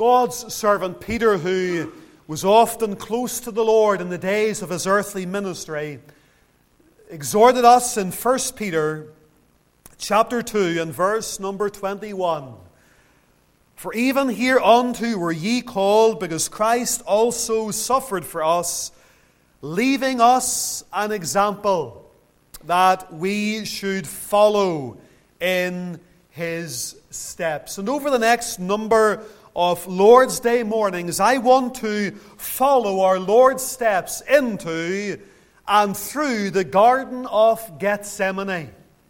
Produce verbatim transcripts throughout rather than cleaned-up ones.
God's servant Peter, who was often close to the Lord in the days of his earthly ministry, exhorted us in First Peter chapter two and verse number twenty-one. For even hereunto were ye called, because Christ also suffered for us, leaving us an example, that we should follow in his steps. And over the next number of Lord's Day mornings, I want to follow our Lord's steps into and through the Garden of Gethsemane.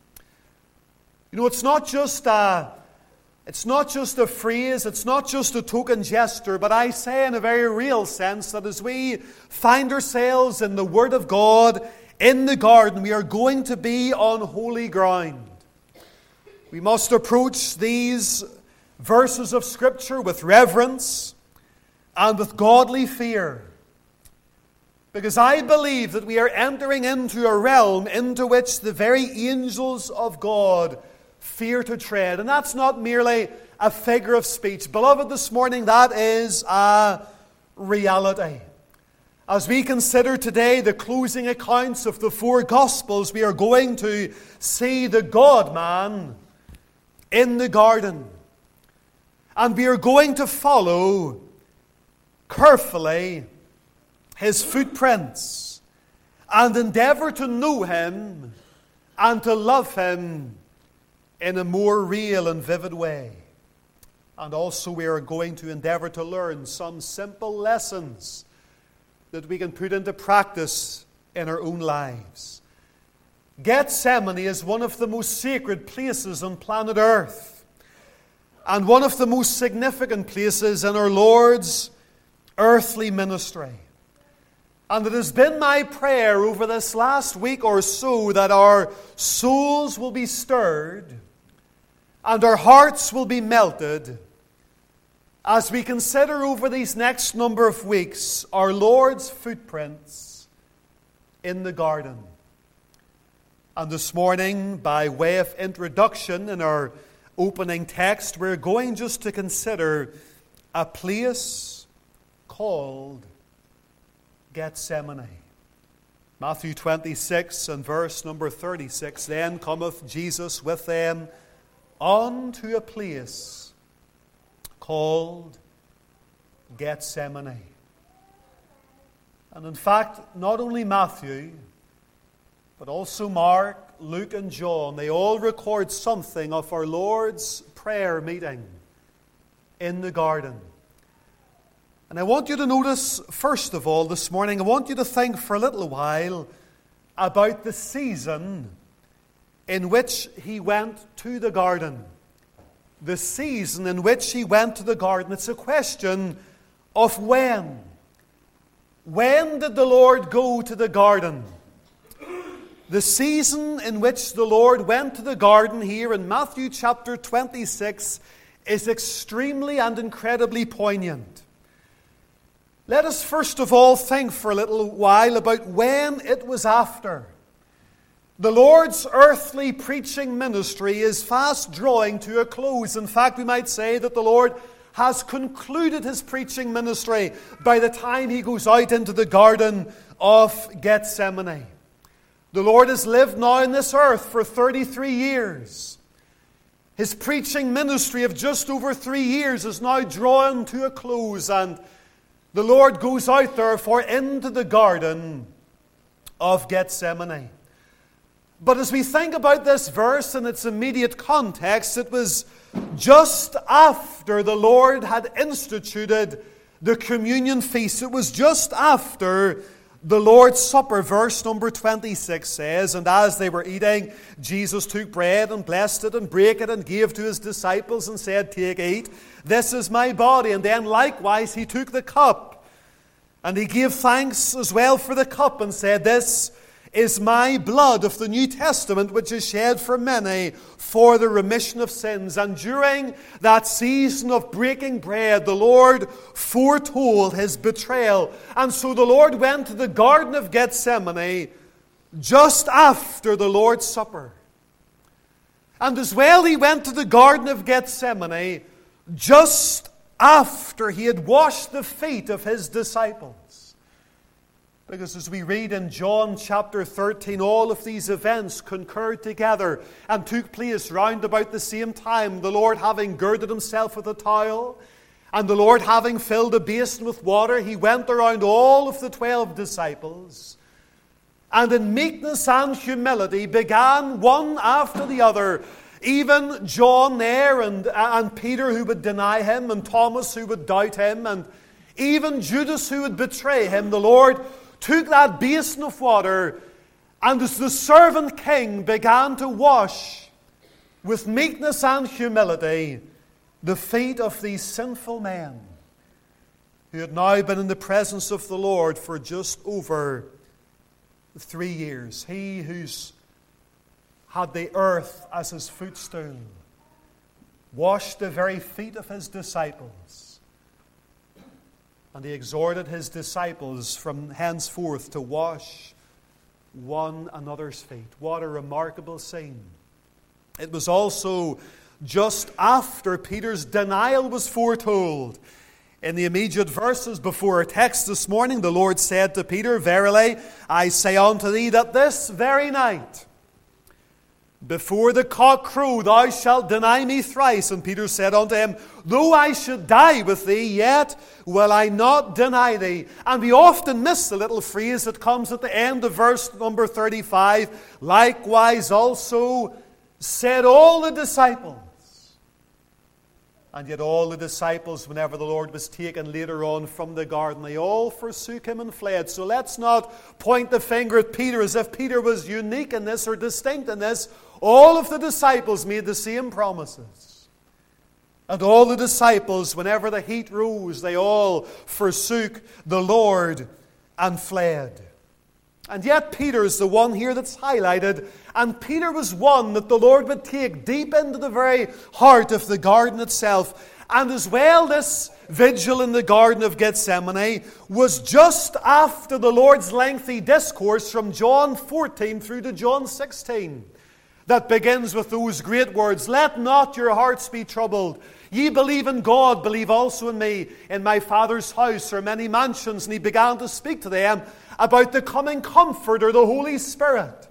You know, it's not just a, it's not just a phrase, it's not just a token gesture, but I say in a very real sense that as we find ourselves in the Word of God, in the garden, we are going to be on holy ground. We must approach these verses of Scripture with reverence and with godly fear, because I believe that we are entering into a realm into which the very angels of God fear to tread. And that's not merely a figure of speech. Beloved, this morning that is a reality. As we consider today the closing accounts of the four Gospels, we are going to see the God-man in the garden. And we are going to follow carefully his footprints and endeavor to know him and to love him in a more real and vivid way. And also we are going to endeavor to learn some simple lessons that we can put into practice in our own lives. Gethsemane is one of the most sacred places on planet Earth, and one of the most significant places in our Lord's earthly ministry. And it has been my prayer over this last week or so that our souls will be stirred and our hearts will be melted as we consider over these next number of weeks our Lord's footprints in the garden. And this morning, by way of introduction in our opening text, we're going just to consider a place called Gethsemane. Matthew twenty-six and verse number thirty-six. Then cometh Jesus with them unto a place called Gethsemane. And in fact, not only Matthew, but also Mark, Luke, and John, they all record something of our Lord's prayer meeting in the garden. And I want you to notice, first of all, this morning, I want you to think for a little while about the season in which he went to the garden. The season in which he went to the garden. It's a question of when. When did the Lord go to the garden? The season in which the Lord went to the garden here in Matthew chapter twenty-six is extremely and incredibly poignant. Let us first of all think for a little while about when it was after. The Lord's earthly preaching ministry is fast drawing to a close. In fact, we might say that the Lord has concluded his preaching ministry by the time he goes out into the Garden of Gethsemane. The Lord has lived now on this earth for thirty-three years. His preaching ministry of just over three years is now drawn to a close, and the Lord goes out, therefore, into the Garden of Gethsemane. But as we think about this verse in its immediate context, it was just after the Lord had instituted the communion feast. It was just after the Lord's Supper. Verse number twenty-six says, "And as they were eating, Jesus took bread and blessed it and brake it and gave to his disciples and said, Take, eat, this is my body. And then likewise he took the cup and he gave thanks as well for the cup and said, This is my blood of the New Testament, which is shed for many for the remission of sins." And during that season of breaking bread, the Lord foretold his betrayal. And so the Lord went to the Garden of Gethsemane just after the Lord's Supper. And as well, he went to the Garden of Gethsemane just after he had washed the feet of his disciples. Because as we read in John chapter thirteen, all of these events concurred together and took place round about the same time, the Lord having girded himself with a towel, and the Lord having filled a basin with water, he went around all of the twelve disciples, and in meekness and humility began one after the other, even John there, and, and Peter who would deny him, and Thomas who would doubt him, and even Judas who would betray him. The Lord took that basin of water, and as the servant king began to wash with meekness and humility the feet of these sinful men who had now been in the presence of the Lord for just over three years. He who's had the earth as his footstool washed the very feet of his disciples. And he exhorted his disciples from henceforth to wash one another's feet. What a remarkable scene. It was also just after Peter's denial was foretold. In the immediate verses before our text this morning, the Lord said to Peter, "Verily, I say unto thee that this very night, before the cock crow, thou shalt deny me thrice." And Peter said unto him, "Though I should die with thee, yet will I not deny thee." And we often miss the little phrase that comes at the end of verse number thirty-five. "Likewise also said all the disciples." And yet all the disciples, whenever the Lord was taken later on from the garden, they all forsook him and fled. So let's not point the finger at Peter as if Peter was unique in this or distinct in this. All of the disciples made the same promises. And all the disciples, whenever the heat rose, they all forsook the Lord and fled. And yet Peter is the one here that's highlighted. And Peter was one that the Lord would take deep into the very heart of the garden itself. And as well, this vigil in the Garden of Gethsemane was just after the Lord's lengthy discourse from John fourteen through to John sixteen. That begins with those great words, "Let not your hearts be troubled. Ye believe in God, believe also in me. In my Father's house are many mansions." And he began to speak to them about the coming Comforter, the Holy Spirit.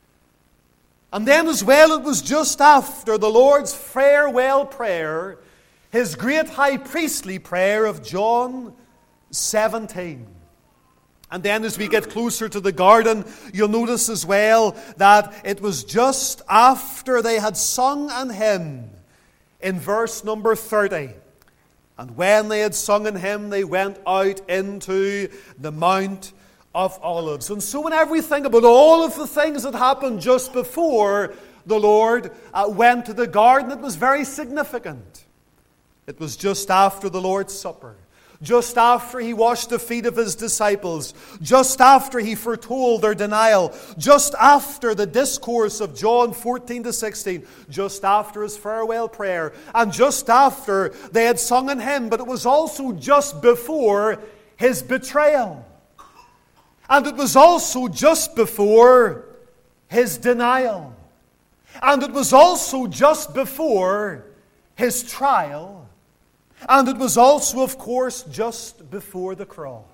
And then as well, it was just after the Lord's farewell prayer, his great high priestly prayer of John seventeen. And then as we get closer to the garden, you'll notice as well that it was just after they had sung an hymn in verse number thirty. "And when they had sung an hymn, they went out into the Mount of Olives." And so whenever we think about all of the things that happened just before the Lord uh, went to the garden, it was very significant. It was just after the Lord's Supper. Just after he washed the feet of his disciples, just after he foretold their denial, just after the discourse of John fourteen to sixteen, just after his farewell prayer, and just after they had sung an hymn, but it was also just before his betrayal. And it was also just before his denial. And it was also just before his trial. And it was also, of course, just before the cross.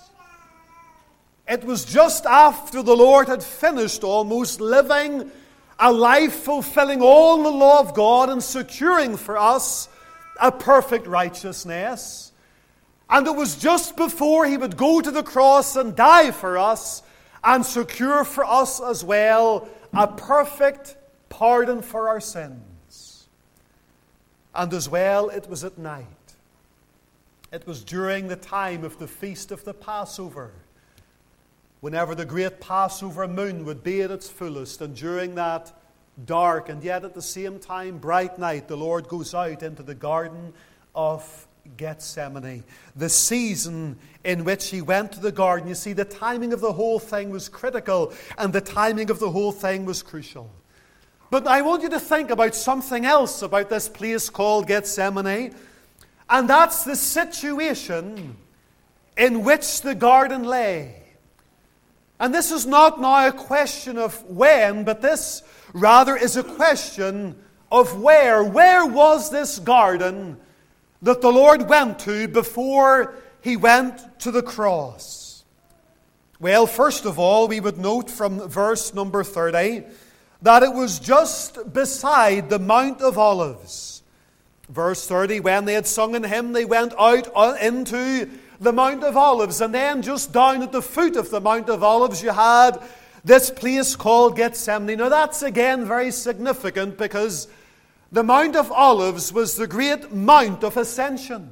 It was just after the Lord had finished almost living a life fulfilling all the law of God and securing for us a perfect righteousness. And it was just before he would go to the cross and die for us and secure for us as well a perfect pardon for our sins. And as well, it was at night. It was during the time of the feast of the Passover, whenever the great Passover moon would be at its fullest, and during that dark and yet at the same time bright night, the Lord goes out into the Garden of Gethsemane, the season in which he went to the garden. You see, the timing of the whole thing was critical, and the timing of the whole thing was crucial. But I want you to think about something else about this place called Gethsemane. And that's the situation in which the garden lay. And this is not now a question of when, but this rather is a question of where. Where was this garden that the Lord went to before he went to the cross? Well, first of all, we would note from verse number thirty that it was just beside the Mount of Olives. Verse thirty, when they had sung an hymn, they went out into the Mount of Olives. And then just down at the foot of the Mount of Olives, you had this place called Gethsemane. Now that's again very significant, because the Mount of Olives was the great Mount of Ascension.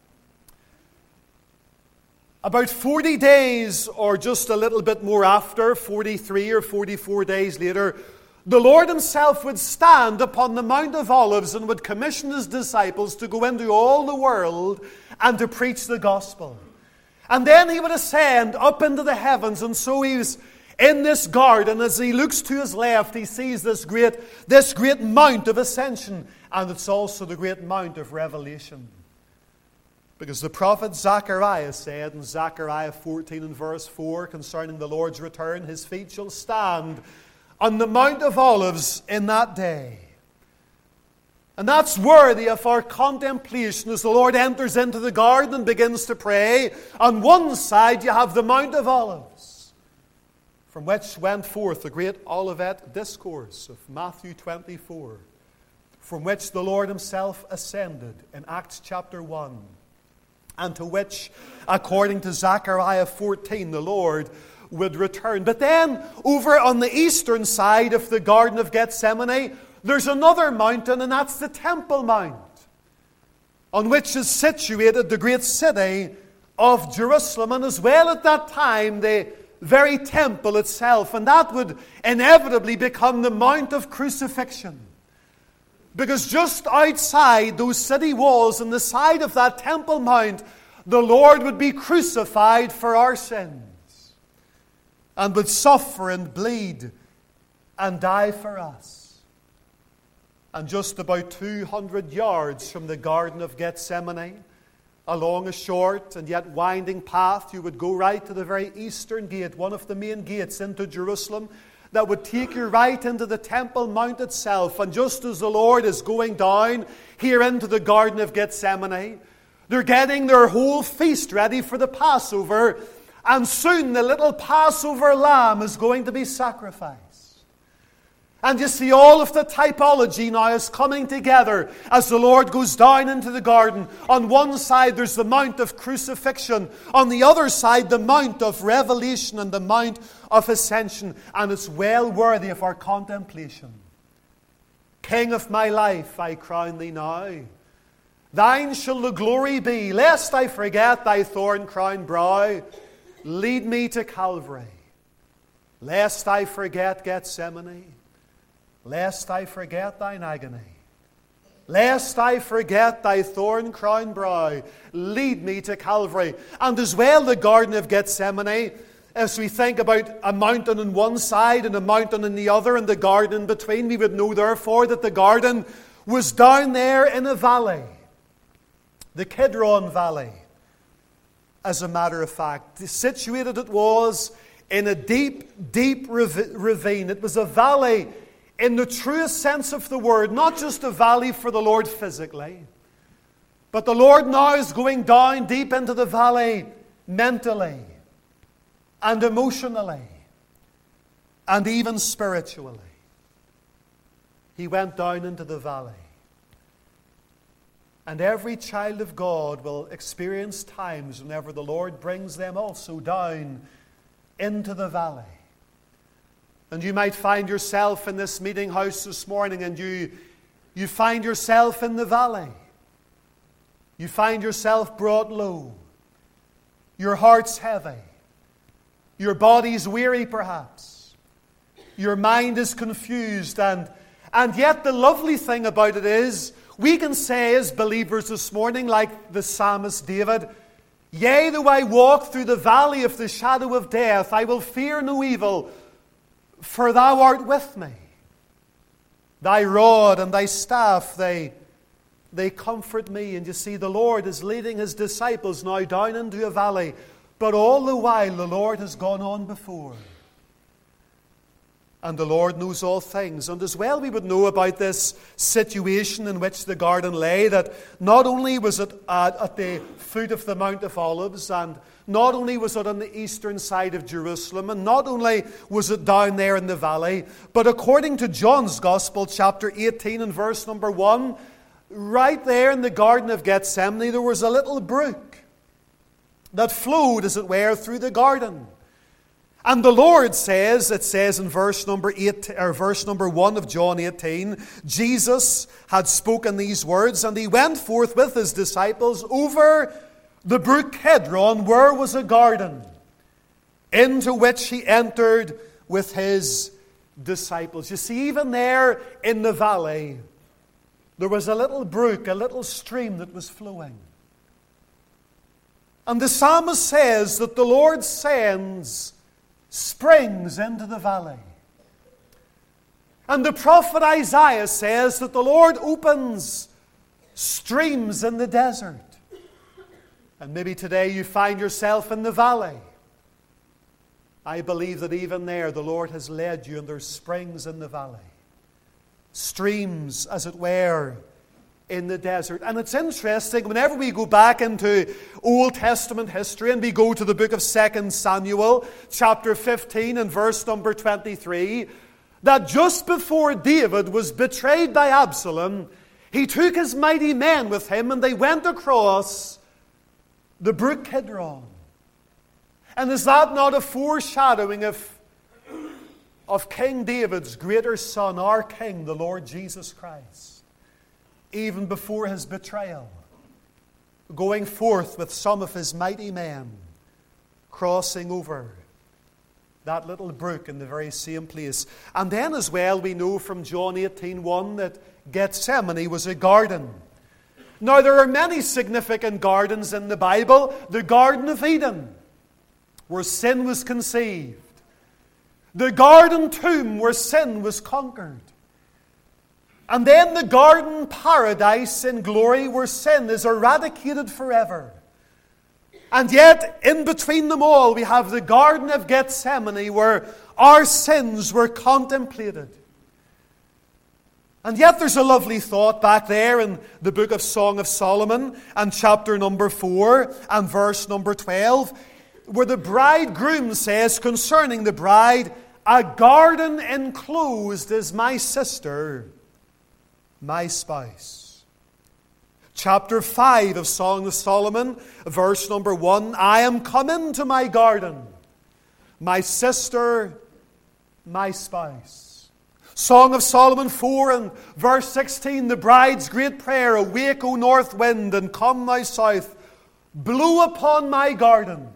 About forty days, or just a little bit more after, forty-three or forty-four days later, the Lord himself would stand upon the Mount of Olives and would commission his disciples to go into all the world and to preach the gospel. And then he would ascend up into the heavens, and so he's in this garden. As he looks to his left, he sees this great, this great Mount of Ascension, and it's also the great Mount of Revelation. Because the prophet Zechariah said in Zechariah fourteen and verse four concerning the Lord's return, his feet shall stand on the Mount of Olives in that day. And that's worthy of our contemplation as the Lord enters into the garden and begins to pray. On one side you have the Mount of Olives, from which went forth the great Olivet discourse of Matthew twenty-four, from which the Lord himself ascended in Acts chapter one, and to which, according to Zechariah fourteen, the Lord would return. But then, over on the eastern side of the Garden of Gethsemane, there's another mountain, and that's the Temple Mount, on which is situated the great city of Jerusalem, and as well at that time the very temple itself. And that would inevitably become the Mount of Crucifixion, because just outside those city walls, on the side of that Temple Mount, the Lord would be crucified for our sins, and would suffer and bleed and die for us. And just about two hundred yards from the Garden of Gethsemane, along a short and yet winding path, you would go right to the very eastern gate, one of the main gates into Jerusalem, that would take you right into the Temple Mount itself. And just as the Lord is going down here into the Garden of Gethsemane, they're getting their whole feast ready for the Passover. And soon the little Passover lamb is going to be sacrificed. And you see, all of the typology now is coming together as the Lord goes down into the garden. On one side there's the Mount of Crucifixion. On the other side the Mount of Revelation and the Mount of Ascension. And it's well worthy of our contemplation. King of my life, I crown thee now. Thine shall the glory be, lest I forget thy thorn-crowned brow. Lead me to Calvary, lest I forget Gethsemane, lest I forget thine agony, lest I forget thy thorn-crowned brow. Lead me to Calvary. And as well the Garden of Gethsemane, as we think about a mountain on one side and a mountain on the other and the garden in between, we would know therefore that the garden was down there in a valley, the Kidron Valley. As a matter of fact, situated it was in a deep, deep ravine. It was a valley in the truest sense of the word, not just a valley for the Lord physically, but the Lord now is going down deep into the valley mentally and emotionally and even spiritually. He went down into the valley. And every child of God will experience times whenever the Lord brings them also down into the valley. And you might find yourself in this meeting house this morning, and you, you find yourself in the valley. You find yourself brought low. Your heart's heavy. Your body's weary perhaps. Your mind is confused. And, and yet the lovely thing about it is, we can say as believers this morning, like the psalmist David, yea, though I walk through the valley of the shadow of death, I will fear no evil, for thou art with me. Thy rod and thy staff, they, they comfort me. And you see, the Lord is leading his disciples now down into a valley, but all the while the Lord has gone on before. And the Lord knows all things. And as well we would know about this situation in which the garden lay, that not only was it at, at the foot of the Mount of Olives, and not only was it on the eastern side of Jerusalem, and not only was it down there in the valley, but according to John's Gospel, chapter eighteen and verse number one, right there in the Garden of Gethsemane, there was a little brook that flowed, as it were, through the garden. And the Lord says, it says in verse number eight, or verse number one of John eighteen, Jesus had spoken these words, and he went forth with his disciples over the brook Kedron, where was a garden, into which he entered with his disciples. You see, even there in the valley, there was a little brook, a little stream that was flowing. And the psalmist says that the Lord sends springs into the valley. And the prophet Isaiah says that the Lord opens streams in the desert. And maybe today you find yourself in the valley. I believe that even there the Lord has led you, and there's springs in the valley. Streams, as it were, in the desert. And it's interesting, whenever we go back into Old Testament history and we go to the book of Second Samuel, chapter fifteen and verse number twenty-three, that just before David was betrayed by Absalom, he took his mighty men with him and they went across the brook Kidron. And is that not a foreshadowing of, of King David's greater son, our King, the Lord Jesus Christ? Even before his betrayal, going forth with some of his mighty men, crossing over that little brook in the very same place. And then as well we know from John eighteen one that Gethsemane was a garden. Now there are many significant gardens in the Bible. The Garden of Eden, where sin was conceived. The garden tomb, where sin was conquered. And then the garden paradise in glory, where sin is eradicated forever. And yet, in between them all, we have the Garden of Gethsemane, where our sins were contemplated. And yet there's a lovely thought back there in the book of Song of Solomon, and chapter number four, and verse number twelve, where the bridegroom says concerning the bride, "A garden enclosed is my sister, my spouse." Chapter five of Song of Solomon, verse number one, "I am come into my garden, my sister, my spouse." Song of Solomon four and verse sixteen, the bride's great prayer, "Awake, O north wind, and come thou south, blow upon my garden,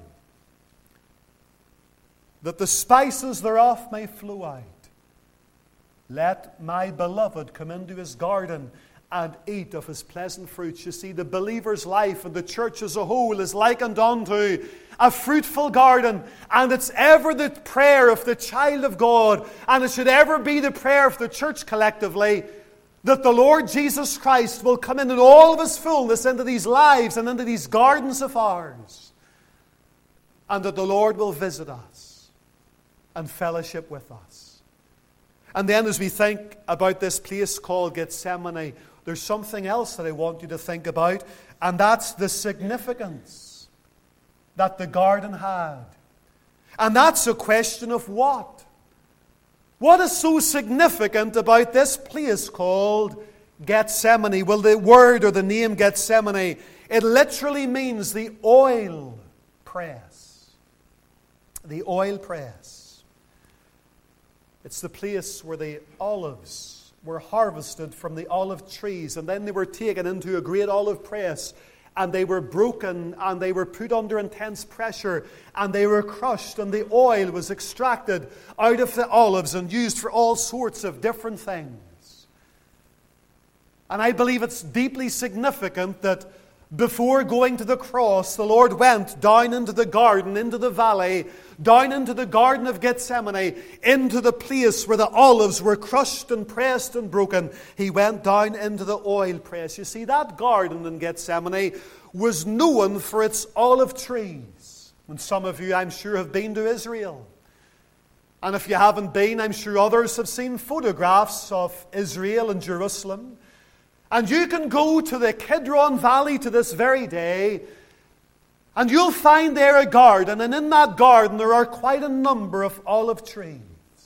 that the spices thereof may flow out. Let my beloved come into his garden and eat of his pleasant fruits." You see, the believer's life and the church as a whole is likened unto a fruitful garden. And it's ever the prayer of the child of God, and it should ever be the prayer of the church collectively, that the Lord Jesus Christ will come in in all of his fullness into these lives and into these gardens of ours. And that the Lord will visit us and fellowship with us. And then as we think about this place called Gethsemane, there's something else that I want you to think about, and that's the significance that the garden had. And that's a question of what? What is so significant about this place called Gethsemane? Well, the word or the name Gethsemane, it literally means the oil press. The oil press. It's the place where the olives were harvested from the olive trees, and then they were taken into a great olive press, and they were broken, and they were put under intense pressure, and they were crushed, and the oil was extracted out of the olives and used for all sorts of different things. And I believe it's deeply significant that before going to the cross, the Lord went down into the garden, into the valley, down into the Garden of Gethsemane, into the place where the olives were crushed and pressed and broken. He went down into the oil press. You see, that garden in Gethsemane was known for its olive trees. And some of you, I'm sure, have been to Israel. And if you haven't been, I'm sure others have seen photographs of Israel and Jerusalem. And you can go to the Kidron Valley to this very day, and you'll find there a garden, and in that garden there are quite a number of olive trees,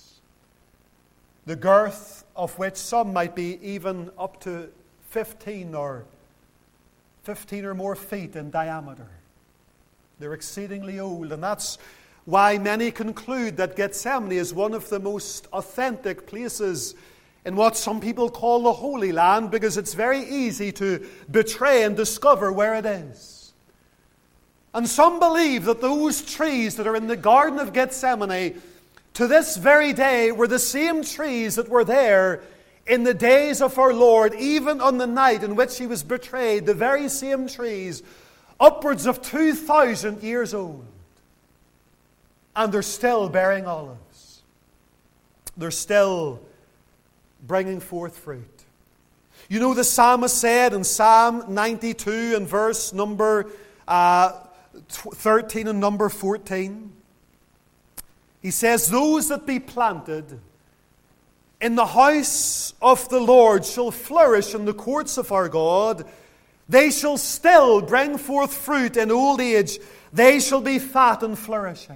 the girth of which some might be even up to fifteen or fifteen or more feet in diameter. They're exceedingly old, and that's why many conclude that Gethsemane is one of the most authentic places in what some people call the Holy Land, because it's very easy to betray and discover where it is. And some believe that those trees that are in the Garden of Gethsemane to this very day were the same trees that were there in the days of our Lord, even on the night in which he was betrayed, the very same trees, upwards of two thousand years old. And they're still bearing olives. They're still bringing forth fruit. You know, the psalmist said in Psalm ninety-two and verse number uh, thirteen and number fourteen, he says, "Those that be planted in the house of the Lord shall flourish in the courts of our God. They shall still bring forth fruit in old age. They shall be fat and flourishing."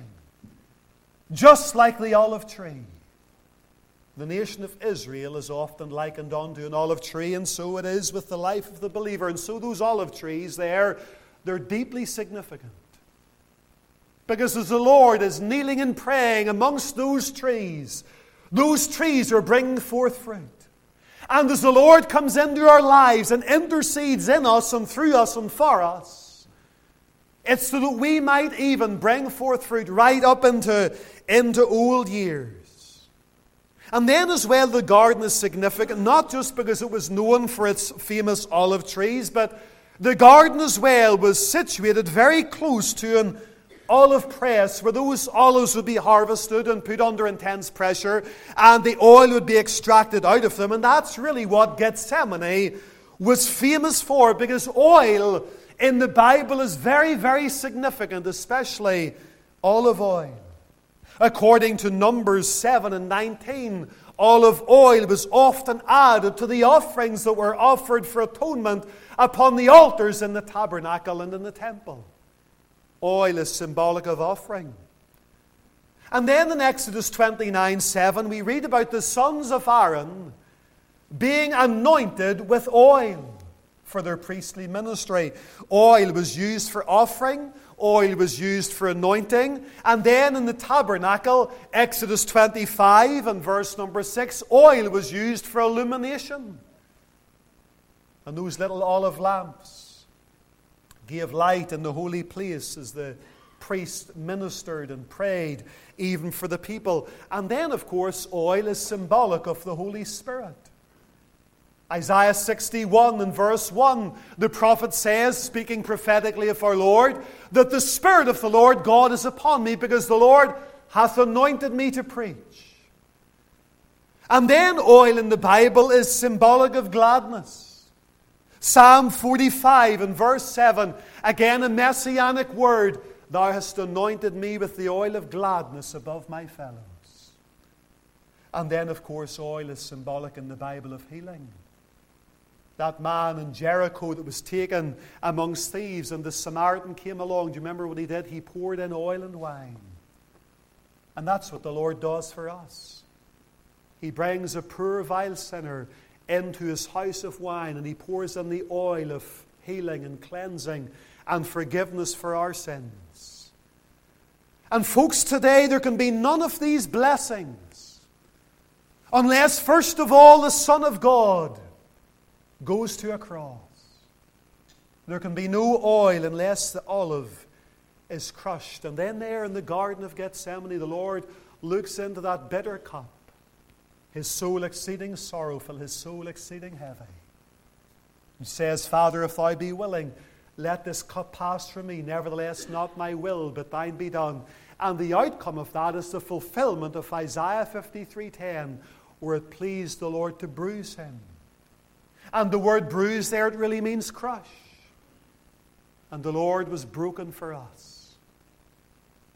Just like the olive tree. The nation of Israel is often likened unto an olive tree, and so it is with the life of the believer. And so those olive trees there, they're deeply significant. Because as the Lord is kneeling and praying amongst those trees, those trees are bringing forth fruit. And as the Lord comes into our lives and intercedes in us and through us and for us, it's so that we might even bring forth fruit right up into, into old years. And then as well, the garden is significant, not just because it was known for its famous olive trees, but the garden as well was situated very close to an olive press where those olives would be harvested and put under intense pressure, and the oil would be extracted out of them. And that's really what Gethsemane was famous for, because oil in the Bible is very, very significant, especially olive oil. According to Numbers seven and nineteen, olive oil was often added to the offerings that were offered for atonement upon the altars in the tabernacle and in the temple. Oil is symbolic of offering. And then in Exodus twenty-nine seven, we read about the sons of Aaron being anointed with oil for their priestly ministry. Oil was used for offering. Oil was used for anointing. And then in the tabernacle, Exodus twenty-five and verse number six, oil was used for illumination. And those little olive lamps gave light in the holy place as the priest ministered and prayed, even for the people. And then, of course, oil is symbolic of the Holy Spirit. Isaiah sixty-one and verse one, the prophet says, speaking prophetically of our Lord, that the Spirit of the Lord God is upon me, because the Lord hath anointed me to preach. And then oil in the Bible is symbolic of gladness. Psalm forty-five and verse seven, again a messianic word, "Thou hast anointed me with the oil of gladness above my fellows." And then, of course, oil is symbolic in the Bible of healing. That man in Jericho that was taken amongst thieves, and the Samaritan came along. Do you remember what he did? He poured in oil and wine. And that's what the Lord does for us. He brings a poor, vile sinner into his house of wine, and he pours in the oil of healing and cleansing and forgiveness for our sins. And folks, today there can be none of these blessings unless, first of all, the Son of God goes to a cross. There can be no oil unless the olive is crushed. And then there in the Garden of Gethsemane, the Lord looks into that bitter cup, his soul exceeding sorrowful, his soul exceeding heavy, and says, "Father, if thou be willing, let this cup pass from me. Nevertheless, not my will, but thine be done." And the outcome of that is the fulfillment of Isaiah fifty-three ten, where it pleased the Lord to bruise him. And the word bruise there, it really means crush. And the Lord was broken for us.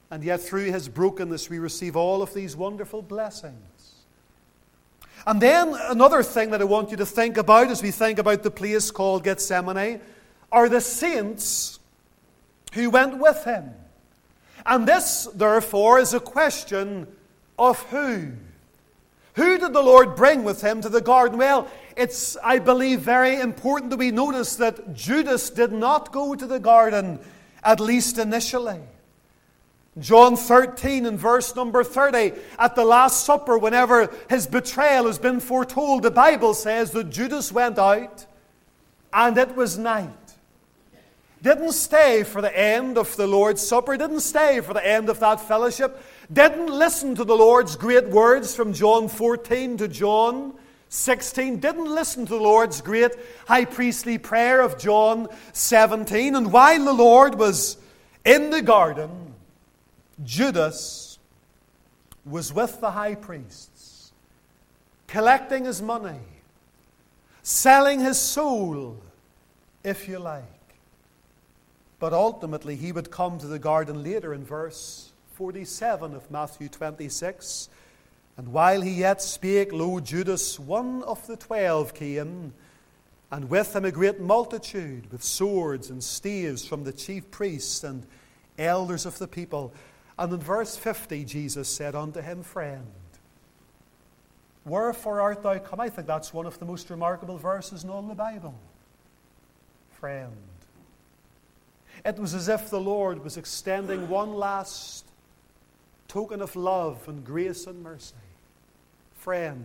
And yet through his brokenness we receive all of these wonderful blessings. And then another thing that I want you to think about as we think about the place called Gethsemane are the saints who went with him. And this, therefore, is a question of who. Who did the Lord bring with him to the garden? Well, it's, I believe, very important that we notice that Judas did not go to the garden, at least initially. John thirteen and verse number thirty, at the Last Supper, whenever his betrayal has been foretold, the Bible says that Judas went out and it was night. Didn't stay for the end of the Lord's Supper, didn't stay for the end of that fellowship, didn't listen to the Lord's great words from John fourteen to John sixteen, didn't listen to the Lord's great high priestly prayer of John seventeen. And while the Lord was in the garden, Judas was with the high priests, collecting his money, selling his soul, if you like. But ultimately he would come to the garden later in verse forty-seven of Matthew twenty-six. And while he yet spake, lo, Judas, one of the twelve, came, and with him a great multitude, with swords and staves from the chief priests and elders of the people. And in verse fifty, Jesus said unto him, Friend, wherefore art thou come? I think that's one of the most remarkable verses in all the Bible. Friend. It was as if the Lord was extending one last token of love and grace and mercy. Friend,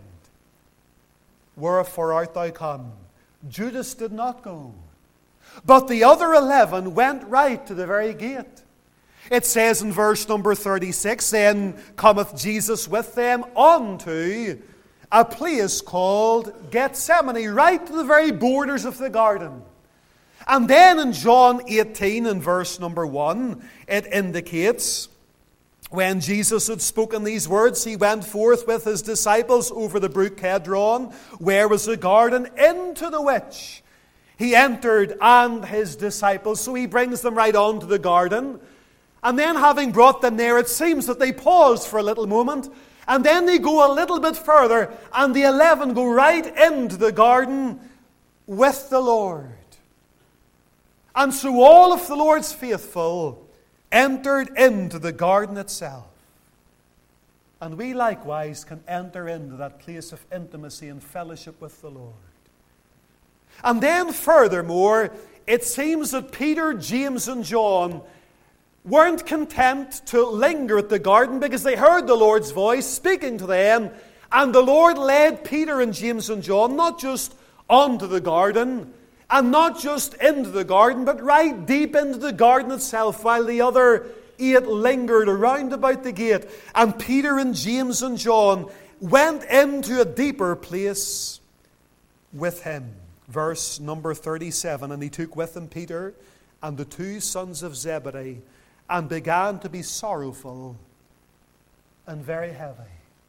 wherefore art thou come? Judas did not go, but the other eleven went right to the very gate. It says in verse number thirty-six, Then cometh Jesus with them unto a place called Gethsemane, right to the very borders of the garden. And then in John eighteen, in verse number one, it indicates, when Jesus had spoken these words, he went forth with his disciples over the brook Kedron, where was a garden, into the which he entered and his disciples. So he brings them right on to the garden. And then having brought them there, it seems that they pause for a little moment. And then they go a little bit further, and the eleven go right into the garden with the Lord. And so all of the Lord's faithful entered into the garden itself. And we likewise can enter into that place of intimacy and fellowship with the Lord. And then furthermore, it seems that Peter, James, and John weren't content to linger at the garden, because they heard the Lord's voice speaking to them. And the Lord led Peter and James and John not just onto the garden, and not just into the garden, but right deep into the garden itself, while the other eight lingered around about the gate. And Peter and James and John went into a deeper place with him. Verse number thirty-seven, And he took with him Peter and the two sons of Zebedee, and began to be sorrowful and very heavy.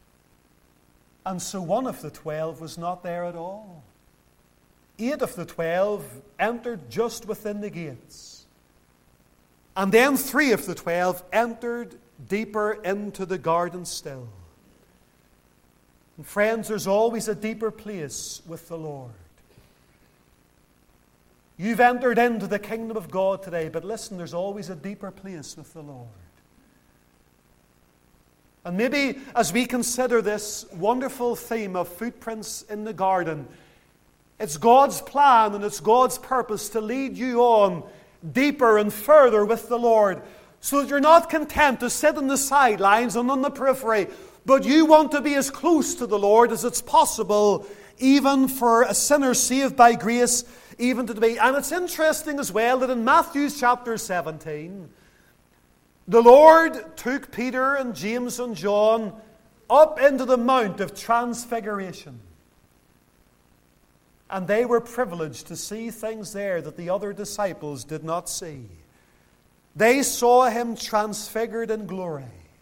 And so one of the twelve was not there at all. Eight of the twelve entered just within the gates. And then three of the twelve entered deeper into the garden still. And friends, there's always a deeper place with the Lord. You've entered into the kingdom of God today, but listen, there's always a deeper place with the Lord. And maybe as we consider this wonderful theme of footprints in the garden, it's God's plan and it's God's purpose to lead you on deeper and further with the Lord, so that you're not content to sit on the sidelines and on the periphery, but you want to be as close to the Lord as it's possible, even for a sinner saved by grace, even to be. And it's interesting as well that in Matthew chapter seventeen, the Lord took Peter and James and John up into the Mount of Transfiguration. And they were privileged to see things there that the other disciples did not see. They saw him transfigured in glory.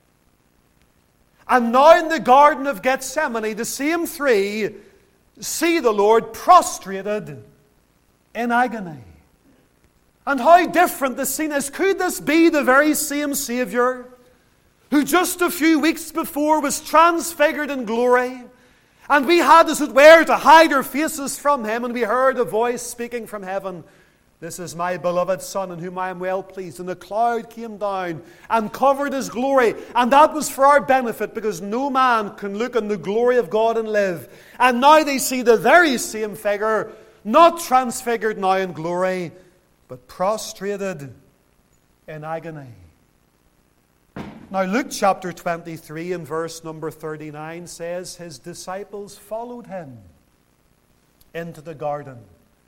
And now in the Garden of Gethsemane, the same three see the Lord prostrated in agony. And how different the scene is. Could this be the very same Savior who just a few weeks before was transfigured in glory, and we had, as it were, to hide our faces from him, and we heard a voice speaking from heaven, "This is my beloved Son, in whom I am well pleased." And the cloud came down and covered his glory. And that was for our benefit, because no man can look on the glory of God and live. And now they see the very same figure, not transfigured now in glory, but prostrated in agony. Now Luke chapter twenty-three and verse number thirty-nine says, his disciples followed him into the garden.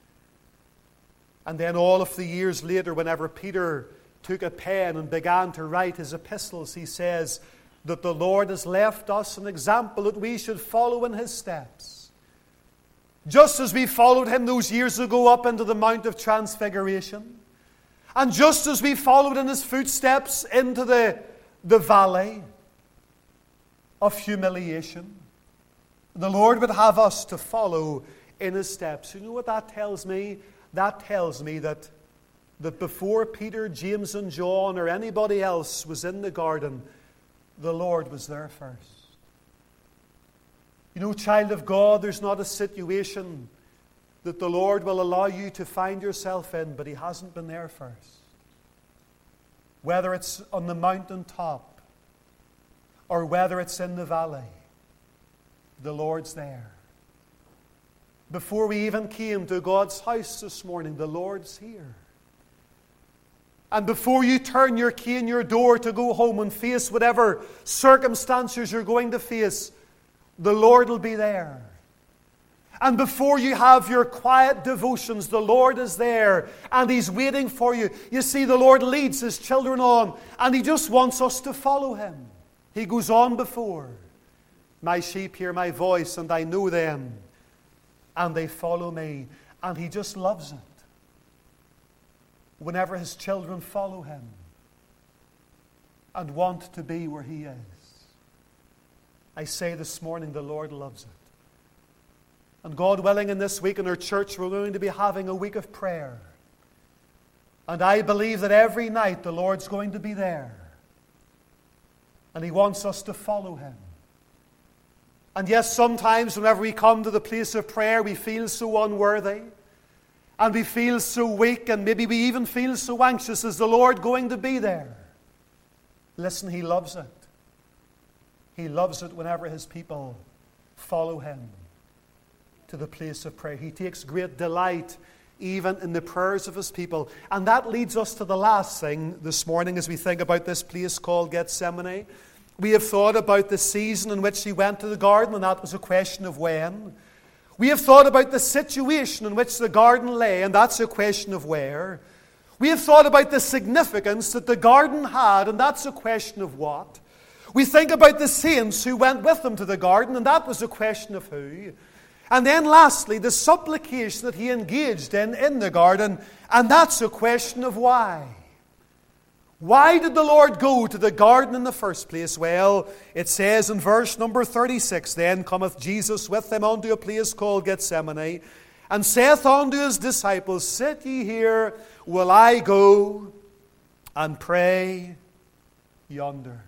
And then all of the years later, whenever Peter took a pen and began to write his epistles, he says that the Lord has left us an example that we should follow in his steps. Just as we followed him those years ago up into the Mount of Transfiguration, and just as we followed in his footsteps into the, the valley of humiliation, the Lord would have us to follow in his steps. You know what that tells me? That tells me that, that before Peter, James, and John, or anybody else was in the garden, the Lord was there first. You know, child of God, there's not a situation that the Lord will allow you to find yourself in, but he hasn't been there first. Whether it's on the mountaintop or whether it's in the valley, the Lord's there. Before we even came to God's house this morning, the Lord's here. And before you turn your key in your door to go home and face whatever circumstances you're going to face, the Lord will be there. And before you have your quiet devotions, the Lord is there and he's waiting for you. You see, the Lord leads his children on, and he just wants us to follow him. He goes on before. My sheep hear my voice, and I know them, and they follow me. And he just loves it whenever his children follow him and want to be where he is. I say this morning, the Lord loves it. And God willing, in this week in our church, we're going to be having a week of prayer. And I believe that every night the Lord's going to be there. And he wants us to follow him. And yes, sometimes whenever we come to the place of prayer, we feel so unworthy. And we feel so weak, and maybe we even feel so anxious. Is the Lord going to be there? Listen, he loves it. He loves it whenever his people follow him to the place of prayer. He takes great delight even in the prayers of his people. And that leads us to the last thing this morning as we think about this place called Gethsemane. We have thought about the season in which he went to the garden, and that was a question of when. We have thought about the situation in which the garden lay, and that's a question of where. We have thought about the significance that the garden had, and that's a question of what. We think about the saints who went with him to the garden, and that was a question of who. And then lastly, the supplication that he engaged in in the garden, and that's a question of why. Why did the Lord go to the garden in the first place? Well, it says in verse number thirty-six, then cometh Jesus with them unto a place called Gethsemane, and saith unto his disciples, sit ye here, while I go and pray yonder.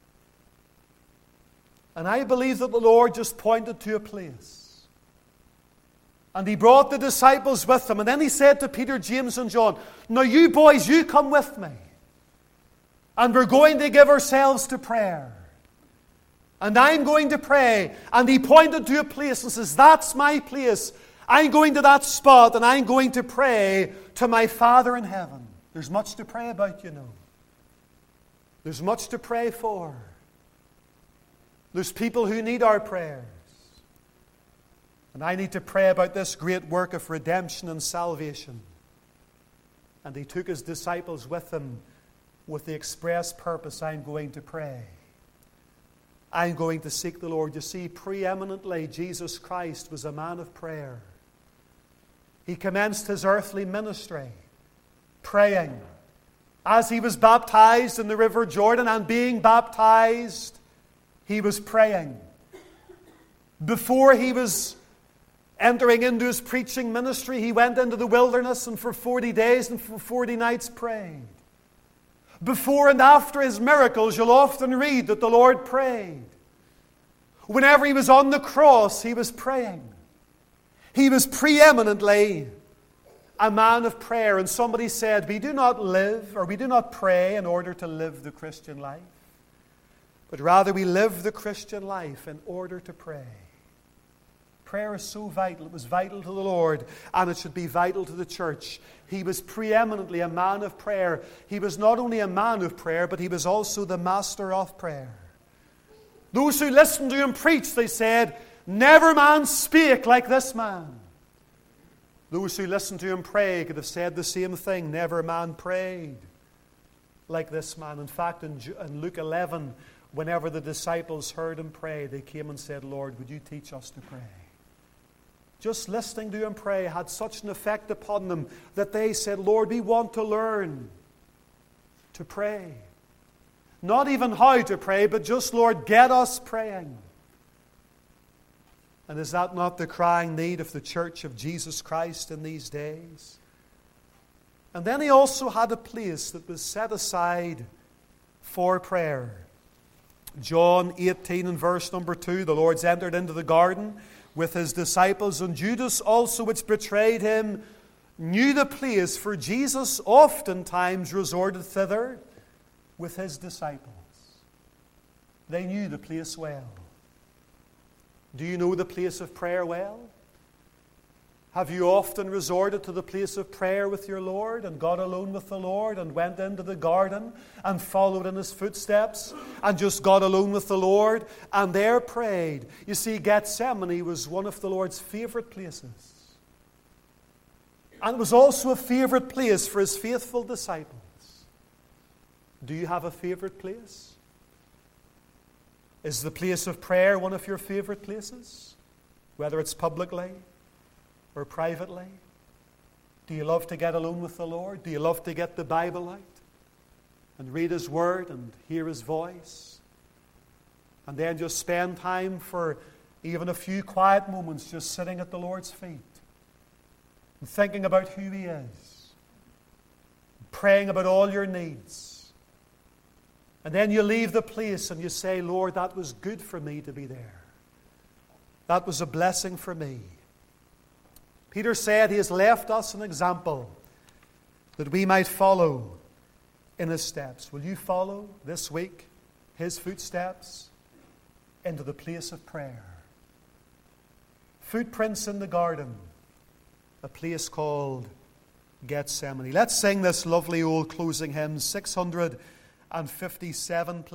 And I believe that the Lord just pointed to a place. And he brought the disciples with him. And then he said to Peter, James, and John, now you boys, you come with me. And we're going to give ourselves to prayer. And I'm going to pray. And he pointed to a place and says, that's my place. I'm going to that spot and I'm going to pray to my Father in heaven. There's much to pray about, you know. There's much to pray for. There's people who need our prayers. And I need to pray about this great work of redemption and salvation. And he took his disciples with him with the express purpose, I'm going to pray. I'm going to seek the Lord. You see, preeminently, Jesus Christ was a man of prayer. He commenced his earthly ministry praying. As he was baptized in the river Jordan and being baptized, he was praying. Before he was entering into his preaching ministry, he went into the wilderness and for forty days and for forty nights prayed. Before and after his miracles, you'll often read that the Lord prayed. Whenever he was on the cross, he was praying. He was preeminently a man of prayer. And somebody said, we do not live, or we do not pray in order to live the Christian life, but rather we live the Christian life in order to pray. Prayer is so vital. It was vital to the Lord, and it should be vital to the church. He was preeminently a man of prayer. He was not only a man of prayer, but he was also the master of prayer. Those who listened to him preach, they said, never man spake like this man. Those who listened to him pray could have said the same thing. Never man prayed like this man. In fact, in Luke eleven, whenever the disciples heard him pray, they came and said, Lord, would you teach us to pray? Just listening to him pray had such an effect upon them that they said, Lord, we want to learn to pray. Not even how to pray, but just, Lord, get us praying. And is that not the crying need of the church of Jesus Christ in these days? And then he also had a place that was set aside for prayer. John eighteen and verse number two, the Lord's entered into the garden with his disciples, and Judas also, which betrayed him, knew the place, for Jesus oftentimes resorted thither with his disciples. They knew the place well. Do you know the place of prayer well? Have you often resorted to the place of prayer with your Lord and got alone with the Lord and went into the garden and followed in his footsteps and just got alone with the Lord and there prayed? You see, Gethsemane was one of the Lord's favorite places. And it was also a favorite place for his faithful disciples. Do you have a favorite place? Is the place of prayer one of your favorite places? Whether it's publicly or privately? Do you love to get alone with the Lord? Do you love to get the Bible out and read his word and hear his voice? And then just spend time for even a few quiet moments just sitting at the Lord's feet and thinking about who he is, praying about all your needs. And then you leave the place and you say, Lord, that was good for me to be there. That was a blessing for me. Peter said he has left us an example that we might follow in his steps. Will you follow this week his footsteps into the place of prayer? Footprints in the garden, a place called Gethsemane. Let's sing this lovely old closing hymn, six hundred fifty-seven.